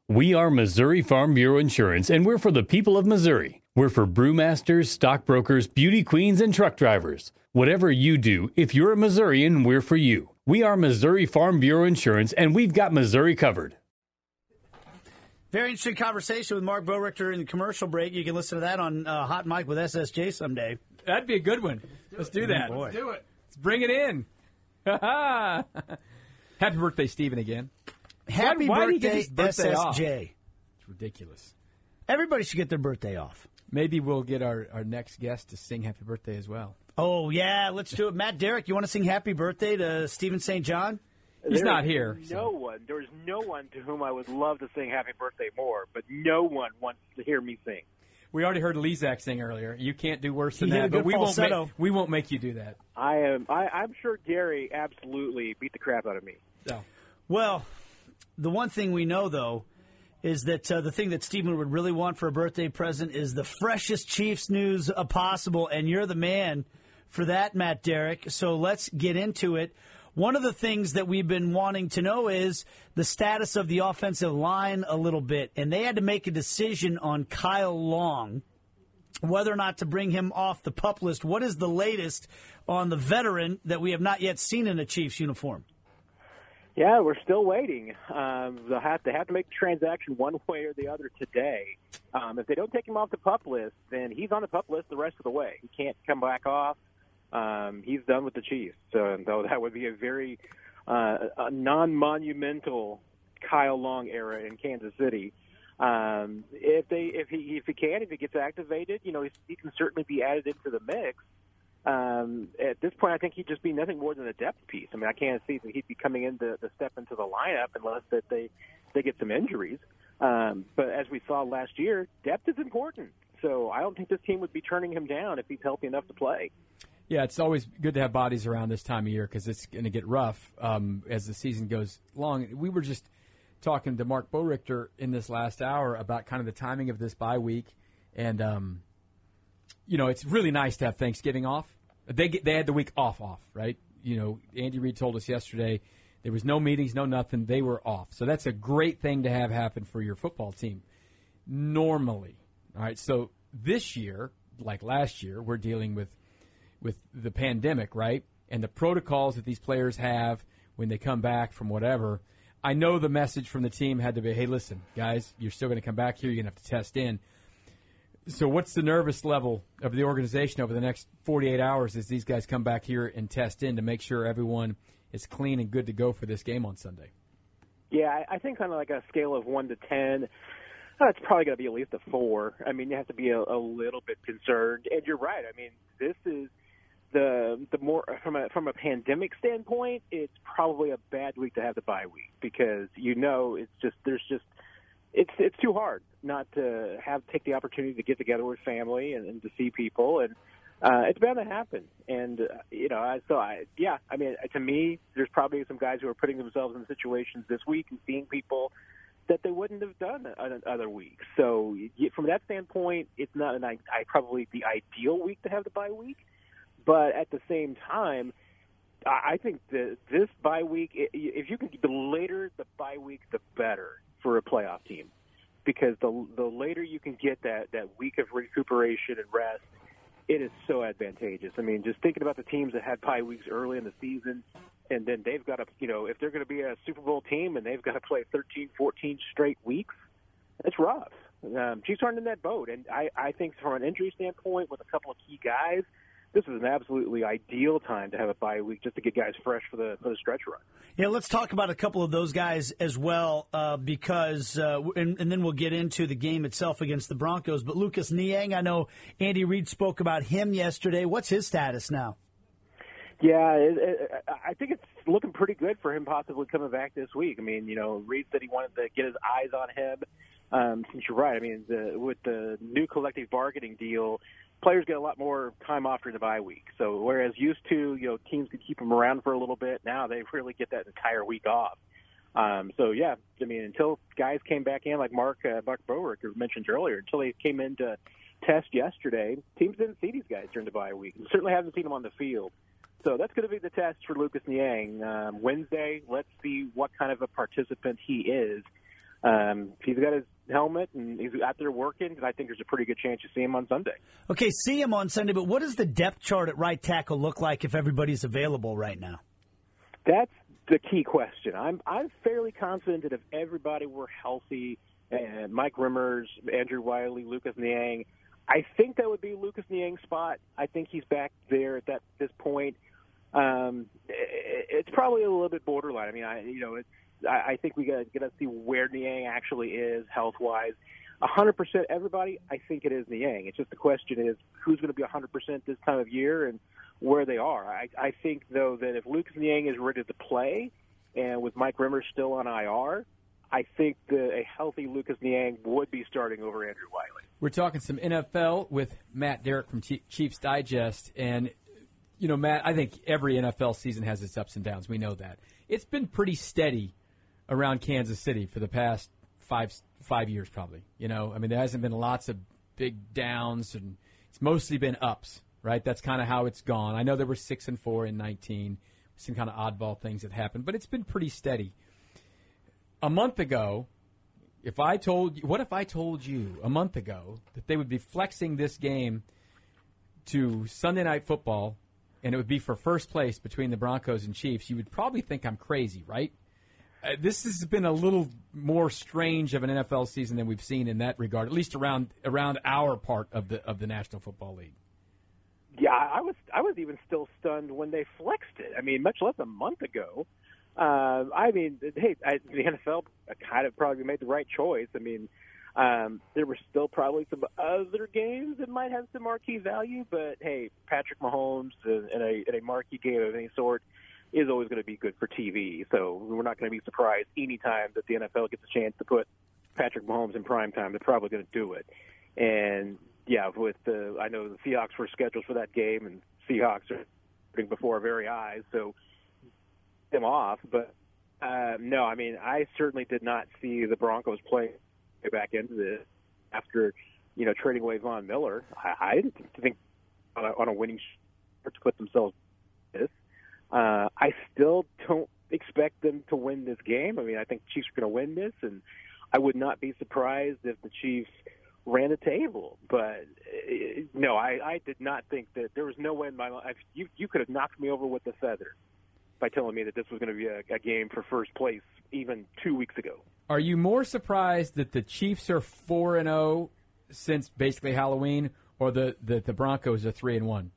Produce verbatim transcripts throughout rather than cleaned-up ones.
We are Missouri Farm Bureau Insurance, and we're for the people of Missouri. We're for brewmasters, stockbrokers, beauty queens, and truck drivers. Whatever you do, if you're a Missourian, we're for you. We are Missouri Farm Bureau Insurance, and we've got Missouri covered. Very interesting conversation with Mark Bowrichter in the commercial break. You can listen to that on uh, Hot Mic with S S J someday. That'd be a good one. Let's do that. Oh, boy. Let's do it. Let's bring it in. Happy birthday, Stephen, again. Happy why, why birthday, birthday S S off? J. It's ridiculous. Everybody should get their birthday off. Maybe we'll get our, our next guest to sing happy birthday as well. Oh, yeah, let's do it. Matt Derrick, you want to sing happy birthday to Stephen Saint John? He's There not is here. No so. one. There is no one to whom I would love to sing happy birthday more, but no one wants to hear me sing. We already heard Lezak sing earlier. You can't do worse than He did that, a but good we won't, falsetto. make, we won't make you do that. I am. I, I'm sure Gary absolutely beat the crap out of me. So. Well, the one thing we know, though, is that uh, the thing that Stephen would really want for a birthday present is the freshest Chiefs news uh, possible, and you're the man for that, Matt Derrick. So let's get into it. One of the things that we've been wanting to know is the status of the offensive line a little bit, and they had to make a decision on Kyle Long, whether or not to bring him off the PUP list. What is the latest on the veteran that we have not yet seen in a Chiefs uniform? Yeah, we're still waiting. Um, they'll have to have to make the transaction one way or the other today. Um, if they don't take him off the PUP list, then he's on the PUP list the rest of the way. He can't come back off. Um, he's done with the Chiefs. So, so that would be a very uh, a non-monumental Kyle Long era in Kansas City. Um, if they, if he, if he can, if he gets activated, you know, he, he can certainly be added into the mix. Um, at this point, I think he'd just be nothing more than a depth piece. I mean, I can't see that he'd be coming in to, to step into the lineup unless that they, they get some injuries. Um, but as we saw last year, depth is important. So I don't think this team would be turning him down if he's healthy enough to play. Yeah, it's always good to have bodies around this time of year because it's going to get rough um, as the season goes long. We were just talking to Mark Bowrichter in this last hour about kind of the timing of this bye week. And, um, you know, it's really nice to have Thanksgiving off. They get, they had the week off, off, right? You know, Andy Reid told us yesterday there was no meetings, no nothing. They were off. So that's a great thing to have happen for your football team normally. All right, so this year, like last year, we're dealing with with the pandemic, right? And the protocols that these players have when they come back from whatever. I know the message from the team had to be, hey, listen, guys, you're still going to come back here. You're going to have to test in. So what's the nervous level of the organization over the next forty-eight hours as these guys come back here and test in to make sure everyone is clean and good to go for this game on Sunday? Yeah, I think on like a scale of one to ten, oh, it's probably going to be at least a four. I mean, you have to be a, a little bit concerned. And you're right. I mean, this is the the more from a from a pandemic standpoint, it's probably a bad week to have the bye week because you know it's just there's just it's it's too hard not to have take the opportunity to get together with family and, and to see people, and uh, it's bound to happen. And uh, you know, I, so I yeah, I mean, to me, there's probably some guys who are putting themselves in situations this week and seeing people that they wouldn't have done in other weeks. So from that standpoint, it's not an I, I probably the ideal week to have the bye week. But at the same time, I think that this bye week, if you can, the later the bye week, the better for a playoff team, because the the later you can get that, that week of recuperation and rest, it is so advantageous. I mean, just thinking about the teams that had bye weeks early in the season, and then they've got to, you know, if they're going to be a Super Bowl team and they've got to play thirteen, fourteen straight weeks, it's rough. Um, Chiefs aren't in that boat, and I, I think from an injury standpoint, with a couple of key guys, this is an absolutely ideal time to have a bye week just to get guys fresh for the for the stretch run. Yeah, let's talk about a couple of those guys as well, uh, because uh, and, and then we'll get into the game itself against the Broncos. But Lucas Niang, I know Andy Reid spoke about him yesterday. What's his status now? Yeah, it, it, I think it's looking pretty good for him possibly coming back this week. I mean, you know, Reid said he wanted to get his eyes on him. Um, since you're right, I mean, the, with the new collective bargaining deal, players get a lot more time off during the bye week. So whereas used to, you know, teams could keep them around for a little bit, now they really get that entire week off. Um, so, yeah, I mean, until guys came back in, like Mark uh, Mark Bowrichter mentioned earlier, until they came in to test yesterday, teams didn't see these guys during the bye week. And certainly haven't seen them on the field. So that's going to be the test for Lucas Niang. Um, Wednesday, let's see what kind of a participant he is. um, if he's got his helmet and he's out there working, I think there's a pretty good chance you see him on Sunday. Okay, see him on Sunday, but what does the depth chart at right tackle look like if everybody's available right now? That's the key question. I'm I'm fairly confident that if everybody were healthy, and Mike Rimmers, Andrew Wiley, Lucas Niang, I think that would be Lucas Niang's spot. I think he's back there at that this point. Um, it, it's probably a little bit borderline. I mean, I you know, it's, I, I think we got to see where Niang actually is health wise. one hundred percent everybody, I think it is Niang. It's just the question is who's going to be one hundred percent this time of year and where they are. I, I think, though, that if Lucas Niang is ready to play and with Mike Rimmers still on I R, I think that a healthy Lucas Niang would be starting over Andrew Wiley. We're talking some N F L with Matt Derrick from Chiefs Digest. And, you know, Matt, I think every N F L season has its ups and downs. We know that. It's been pretty steady around Kansas City for the past five five years probably. You know, I mean, there hasn't been lots of big downs, and it's mostly been ups, right? That's kind of how it's gone. I know there were six and four in nineteen, some kind of oddball things that happened, but it's been pretty steady. A month ago, if I told you, what if I told you a month ago that they would be flexing this game to Sunday Night Football and it would be for first place between the Broncos and Chiefs? You would probably think I'm crazy, right? Uh, this has been a little more strange of an N F L season than we've seen in that regard, at least around around our part of the of the National Football League. Yeah, I was I was even still stunned when they flexed it. I mean, much less a month ago. Uh, I mean, hey, I, the N F L kind of probably made the right choice. I mean, um, there were still probably some other games that might have some marquee value, but hey, Patrick Mahomes in a, in a marquee game of any sort is always going to be good for T V. So we're not going to be surprised any time that the N F L gets a chance to put Patrick Mahomes in prime time. They're probably going to do it. And yeah, with the I know the Seahawks were scheduled for that game, and Seahawks are putting before our very eyes, so them off. But uh, no, I mean, I certainly did not see the Broncos play back into this after you know trading away Von Miller. I, I didn't think on a, on a winning start to put themselves in this. Uh, I still don't expect them to win this game. I mean, I think the Chiefs are going to win this, and I would not be surprised if the Chiefs ran a table. But uh, no, I, I did not think that there was no way in my life you you could have knocked me over with a feather by telling me that this was going to be a, a game for first place even two weeks ago. Are you more surprised that the Chiefs are four and zero since basically Halloween, or the the, the Broncos are three and one?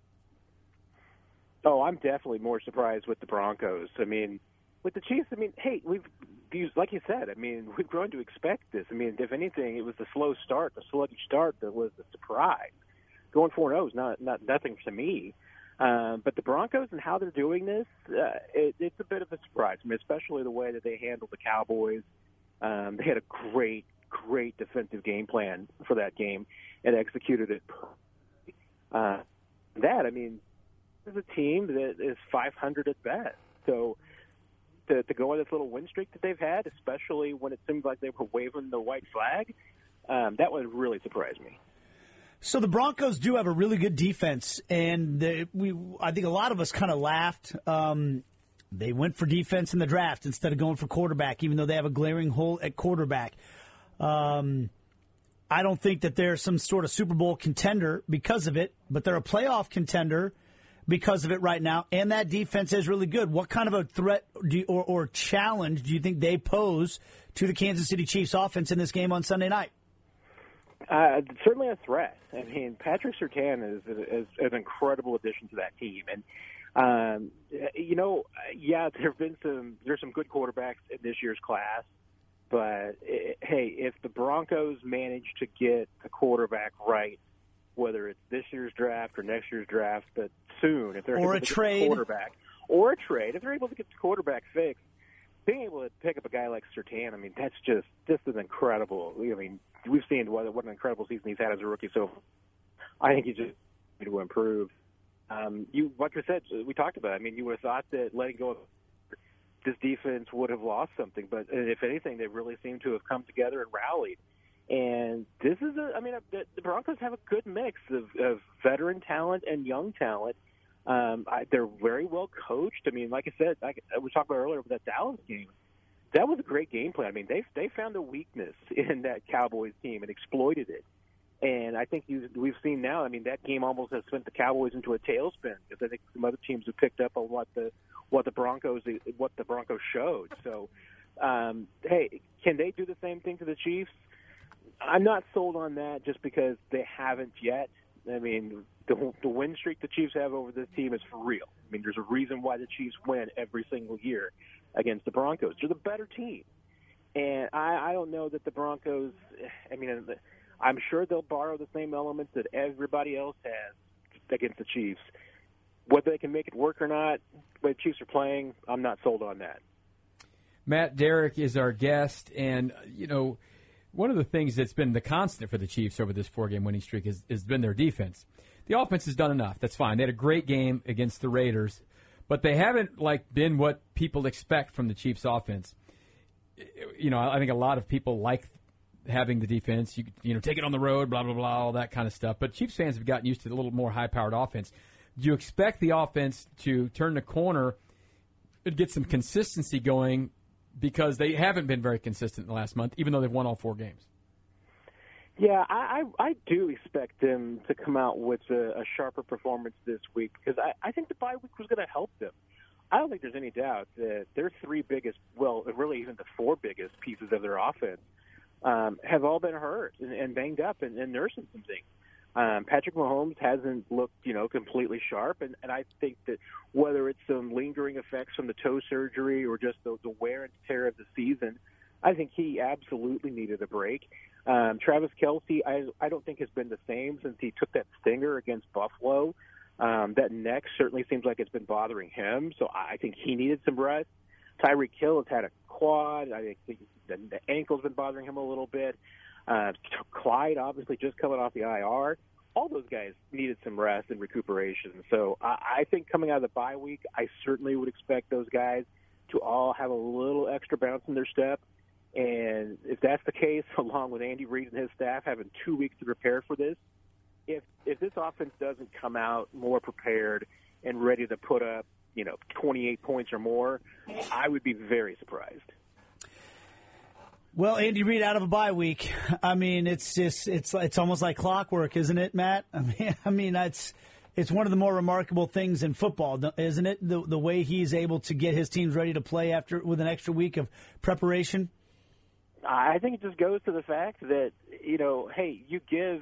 Oh, I'm definitely more surprised with the Broncos. I mean, with the Chiefs, I mean, hey, we've like you said, I mean, we've grown to expect this. I mean, if anything, it was the slow start, the sluggish start that was the surprise. Going four and zero is not not nothing to me. Um, but the Broncos and how they're doing this, uh, it, it's a bit of a surprise. I mean, especially the way that they handled the Cowboys. Um, they had a great, great defensive game plan for that game and executed it perfectly. Uh, that, I mean, this is a team that is five hundred at best. So to, to go on this little win streak that they've had, especially when it seemed like they were waving the white flag, um, that would really surprise me. So the Broncos do have a really good defense, and they, we I think a lot of us kind of laughed. Um, they went for defense in the draft instead of going for quarterback, even though they have a glaring hole at quarterback. Um, I don't think that they're some sort of Super Bowl contender because of it, but they're a playoff contender because of it right now, and that defense is really good. What kind of a threat do you, or, or challenge do you think they pose to the Kansas City Chiefs offense in this game on Sunday night? Uh, certainly a threat. I mean, Patrick Surtain is, is, is an incredible addition to that team. And, um, you know, yeah, there have been some, there's some good quarterbacks in this year's class. But, it, hey, if the Broncos manage to get the quarterback right, whether it's this year's draft or next year's draft, but soon, if they're or able a to trade. get the quarterback, or a trade, if they're able to get the quarterback fixed, being able to pick up a guy like Surtain, I mean, that's just just an incredible. I mean, we've seen what, what an incredible season he's had as a rookie. So I think he's just going to improve. Um, you, like I said, we talked about it. I mean, you would have thought that letting go of this defense would have lost something, but if anything, they really seem to have come together and rallied. And this is a, I mean, the, the Broncos have a good mix of, of veteran talent and young talent. Um, I, they're very well coached. I mean, like I said, like we talked about earlier with that Dallas game, that was a great game plan. I mean, they they found a weakness in that Cowboys team and exploited it. And I think you, we've seen now, I mean, that game almost has sent the Cowboys into a tailspin because I think some other teams have picked up on what the what the Broncos what the Broncos showed. So, um, hey, can they do the same thing to the Chiefs? I'm not sold on that just because they haven't yet. I mean, the, the win streak the Chiefs have over this team is for real. I mean, there's a reason why the Chiefs win every single year against the Broncos. They're the better team. And I, I don't know that the Broncos, I mean, I'm sure they'll borrow the same elements that everybody else has against the Chiefs. Whether they can make it work or not, the Chiefs are playing, I'm not sold on that. Matt Derrick is our guest, and, you know, one of the things that's been the constant for the Chiefs over this four-game winning streak has, has been their defense. The offense has done enough. That's fine. They had a great game against the Raiders, but they haven't, like, been what people expect from the Chiefs' offense. You know, I think a lot of people like having the defense, you you know, take it on the road, blah, blah, blah, all that kind of stuff. But Chiefs fans have gotten used to a little more high-powered offense. Do you expect the offense to turn the corner and get some consistency going because they haven't been very consistent in the last month, even though they've won all four games? Yeah, I, I, I do expect them to come out with a, a sharper performance this week because I, I think the bye week was going to help them. I don't think there's any doubt that their three biggest, well, really even the four biggest pieces of their offense Um, have all been hurt and, and banged up and, and nursing some things. Um, Patrick Mahomes hasn't looked, you know, completely sharp, and, and I think that whether it's some lingering effects from the toe surgery or just the, the wear and tear of the season, I think he absolutely needed a break. Um, Travis Kelce, I, I don't think has been the same since he took that stinger against Buffalo. Um, that neck certainly seems like it's been bothering him, so I think he needed some rest. Tyreek Hill has had a quad. I think the, the ankle's been bothering him a little bit. Uh, Clyde, obviously, just coming off the I R. All those guys needed some rest and recuperation. So I, I think coming out of the bye week, I certainly would expect those guys to all have a little extra bounce in their step. And if that's the case, along with Andy Reid and his staff having two weeks to prepare for this, if if this offense doesn't come out more prepared and ready to put up, you know, twenty-eight points or more, I would be very surprised. Well, Andy Reid out of a bye week. I mean, it's just it's it's almost like clockwork, isn't it, Matt? I mean, I mean that's it's one of the more remarkable things in football, isn't it? The the way he's able to get his teams ready to play after with an extra week of preparation. I think it just goes to the fact that, you know, hey, you give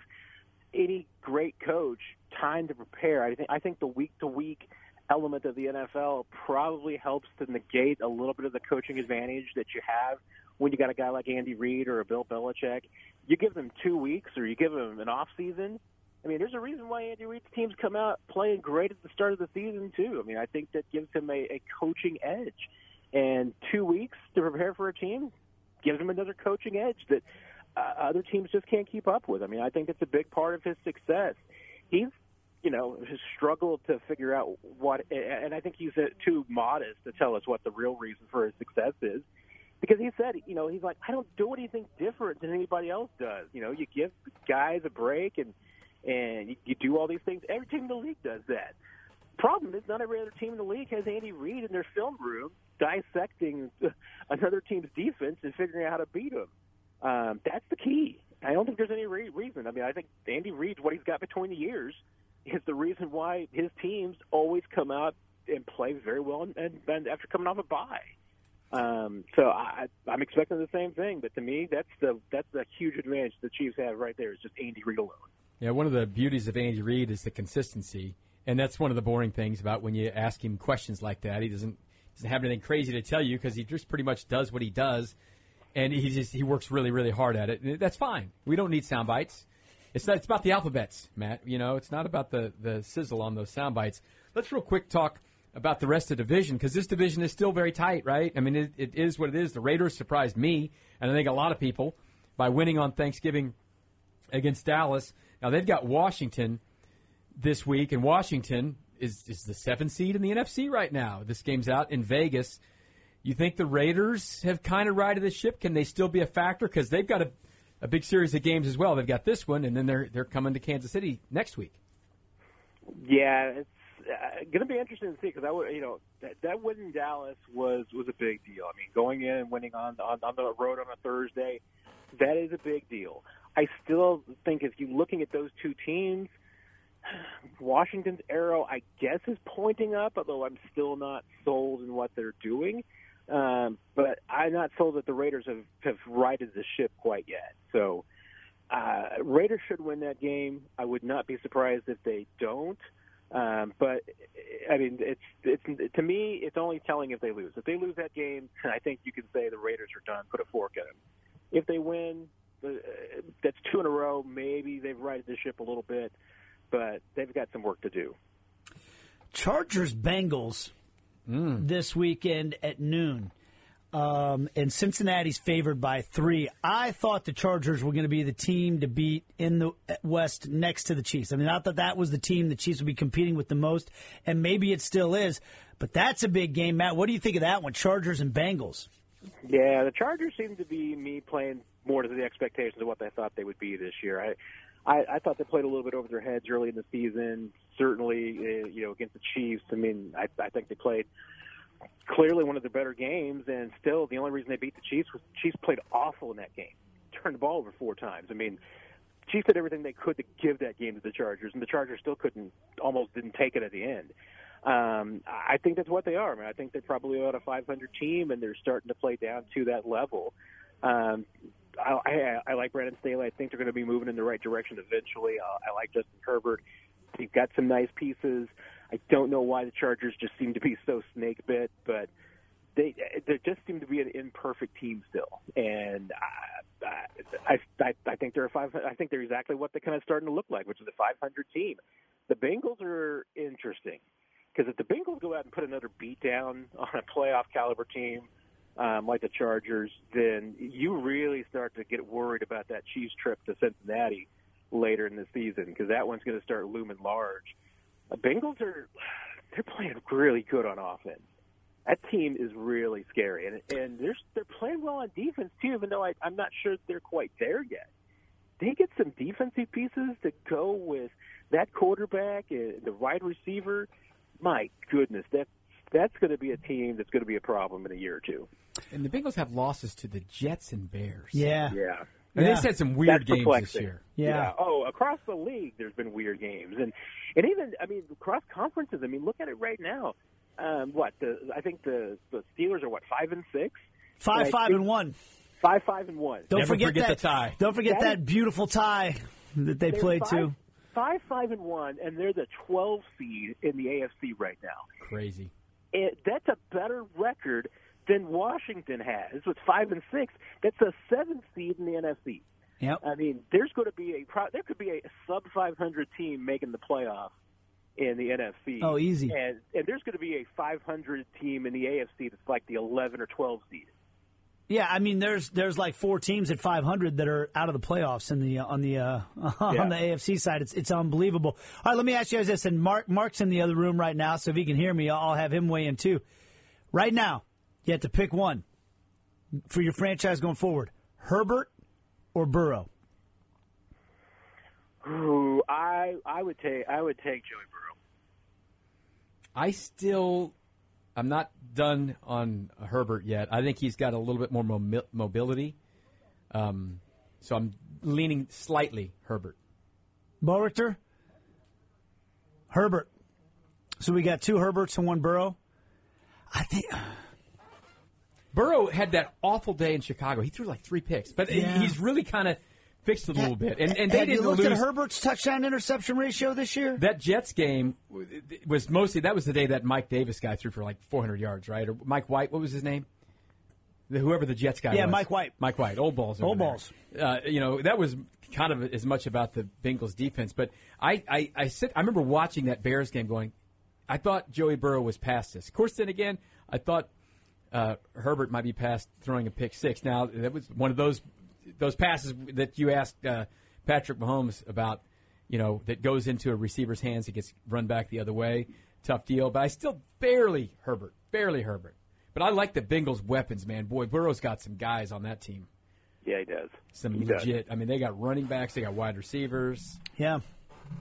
any great coach time to prepare. I think I think the week to week element of the N F L probably helps to negate a little bit of the coaching advantage that you have when you got a guy like Andy Reid or a Bill Belichick. You give them two weeks or you give them an off season. I mean, there's a reason why Andy Reid's teams come out playing great at the start of the season too. I mean, I think that gives him a, a coaching edge. And two weeks to prepare for a team gives him another coaching edge that uh, other teams just can't keep up with. I mean, I think it's a big part of his success. He's, you know, has struggled to figure out what, and I think he's too modest to tell us what the real reason for his success is. Because he said, you know, he's like, I don't do anything different than anybody else does. You know, you give guys a break and and you, you do all these things. Every team in the league does that. Problem is, not every other team in the league has Andy Reid in their film room dissecting another team's defense and figuring out how to beat them. Um, that's the key. I don't think there's any re- reason. I mean, I think Andy Reid, what he's got between the years, is the reason why his teams always come out and play very well and, and, and after coming off a bye. Um, so I, I'm expecting the same thing, but to me, that's the that's the huge advantage the Chiefs have right there. Is just Andy Reid alone. Yeah, one of the beauties of Andy Reid is the consistency, and that's one of the boring things about when you ask him questions like that. He doesn't doesn't have anything crazy to tell you because he just pretty much does what he does, and he just he works really really hard at it. And that's fine. We don't need sound bites. It's not, it's about the alphabets, Matt. You know, it's not about the the sizzle on those sound bites. Let's real quick talk about the rest of the division, because this division is still very tight, right? I mean, it, it is what it is. The Raiders surprised me, and I think a lot of people, by winning on Thanksgiving against Dallas. Now, they've got Washington this week, and Washington is, is the seventh seed in the N F C right now. This game's out in Vegas. You think the Raiders have kind of righted the ship? Can they still be a factor? Because they've got a, a big series of games as well. They've got this one, and then they're they're coming to Kansas City next week. Yeah, it's uh, going to be interesting to see because I would, you know, that, that win in Dallas was was a big deal. I mean, going in and winning on, on on the road on a Thursday, that is a big deal. I still think if you're looking at those two teams, Washington's arrow, I guess, is pointing up, although I'm still not sold in what they're doing. Um, but I'm not sold that the Raiders have, have righted the ship quite yet. So uh, Raiders should win that game. I would not be surprised if they don't. Um, but, I mean, it's it's to me, it's only telling if they lose. If they lose that game, I think you can say the Raiders are done, put a fork in them. If they win, uh, that's two in a row. Maybe they've righted the ship a little bit, but they've got some work to do. Chargers-Bengals mm. this weekend at noon. Um, and Cincinnati's favored by three. I thought the Chargers were going to be the team to beat in the West next to the Chiefs. I mean, I thought that was the team the Chiefs would be competing with the most, and maybe it still is. But that's a big game, Matt. What do you think of that one, Chargers and Bengals? Yeah, the Chargers seem to be me playing more to the expectations of what they thought they would be this year. I I, I thought they played a little bit over their heads early in the season, certainly, uh, you know, against the Chiefs. I mean, I, I think they played clearly one of the better games, and still the only reason they beat the Chiefs was the Chiefs played awful in that game, turned the ball over four times. I mean, Chiefs did everything they could to give that game to the Chargers, and the Chargers still couldn't, almost didn't take it at the end. Um, I think that's what they are. I mean, I think they're probably about a five hundred team, and they're starting to play down to that level. Um, I, I, I like Brandon Staley. I think they're going to be moving in the right direction eventually. I, I like Justin Herbert. They've got some nice pieces. I don't know why the Chargers just seem to be so snake bit, but they they just seem to be an imperfect team still. And I I, I, I think they're a five. I think they're exactly what they're kind of starting to look like, which is a five hundred team. The Bengals are interesting because if the Bengals go out and put another beat down on a playoff caliber team um, like the Chargers, then you really start to get worried about that Chiefs trip to Cincinnati later in the season because that one's going to start looming large. The Bengals are they're playing really good on offense. That team is really scary, and and they're they're playing well on defense too. Even though I, I'm not sure they're quite there yet, they get some defensive pieces to go with that quarterback and the wide receiver. My goodness, that that's going to be a team that's going to be a problem in a year or two. And the Bengals have losses to the Jets and Bears. Yeah, yeah. And yeah. they've had some weird That's games perplexing. this year. Yeah. yeah. Oh, across the league, there's been weird games, and and even I mean, across conferences. I mean, look at it right now. Um, what the? I think the the Steelers are what five and six, five and five and one, five five and one. Don't Never forget, forget that the tie. Don't forget that, that is, beautiful tie that they played five, too. Five five and one, and they're the twelve seed in the A F C right now. Crazy. It, that's a better record than Washington has with five and six. That's a seventh seed in the N F C. Yep. I mean, there's going to be a there could be a sub five hundred team making the playoffs in the N F C. Oh, easy. And and there's going to be a five hundred team in the A F C that's like the eleven or twelve seed. Yeah, I mean, there's there's like four teams at five hundred that are out of the playoffs in the on the uh, on Yeah. the A F C side. It's it's unbelievable. All right, let me ask you guys this, and Mark Mark's in the other room right now, so if he can hear me, I'll have him weigh in too. Right now, you have to pick one for your franchise going forward: Herbert or Burrow. Ooh, I I would take I would take Joey Burrow. I still, I'm not done on Herbert yet. I think he's got a little bit more mobi- mobility. Um, so I'm leaning slightly Herbert. Bo Richter? Herbert. So we got two Herberts and one Burrow. I think Burrow had that awful day in Chicago. He threw like three picks, but Yeah. he's really kind of fixed it a little bit. And, and they have you didn't looked lose. at Herbert's touchdown interception ratio this year? That Jets game was mostly, that was the day that Mike Davis guy threw for like four hundred yards, right? Or Mike White, what was his name? The, whoever the Jets guy Yeah, was. Mike White. Mike White, old balls. over Old there. balls. Uh, you know, that was kind of as much about the Bengals defense. But I, I, I, sit, I remember watching that Bears game going, I thought Joey Burrow was past this. Of course, then again, I thought uh, Herbert might be past throwing a pick six. Now, that was one of those those passes that you asked uh, Patrick Mahomes about, you know, that goes into a receiver's hands. It gets run back the other way. Tough deal. But I still barely Herbert. Barely Herbert. But I like the Bengals' weapons, man. Boy, Burrow's got some guys on that team. Yeah, he does. Some He legit. does. I mean, they got running backs. They got wide receivers. Yeah.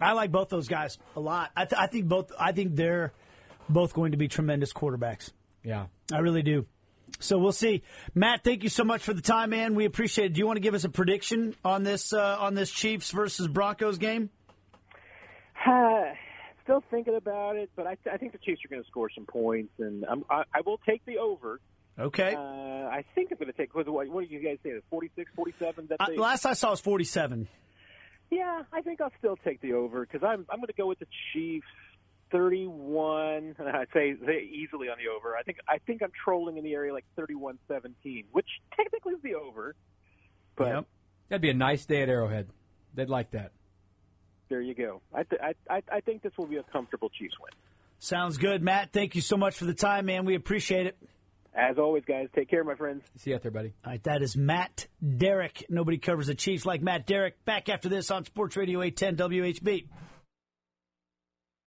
I like both those guys a lot. I, th- I think both. I think they're both going to be tremendous quarterbacks. Yeah, I really do. So we'll see. Matt, thank you so much for the time, man. We appreciate it. Do you want to give us a prediction on this uh, on this Chiefs versus Broncos game? Uh, still thinking about it, but I, th- I think the Chiefs are going to score some points, and I'm, I, I will take the over. Okay. Uh, I think I'm going to take. What, what do you guys say? forty-six, forty-seven? That Uh, they, last I saw was forty-seven. Yeah, I think I'll still take the over because I'm I'm going to go with the Chiefs. thirty-one, I'd say easily on the over. I think I think I'm trolling in the area like thirty-one seventeen, which technically is the over. But Yep. That'd be a nice day at Arrowhead. They'd like that. there you go. I, th- I I I think this will be a comfortable Chiefs win. Sounds good, Matt. Thank you so much for the time, man. We appreciate it. As always, guys, take care, my friends. See you out there, buddy. All right, that is Matt Derrick. Nobody covers the Chiefs like Matt Derrick. Back after this on Sports Radio eight ten W H B.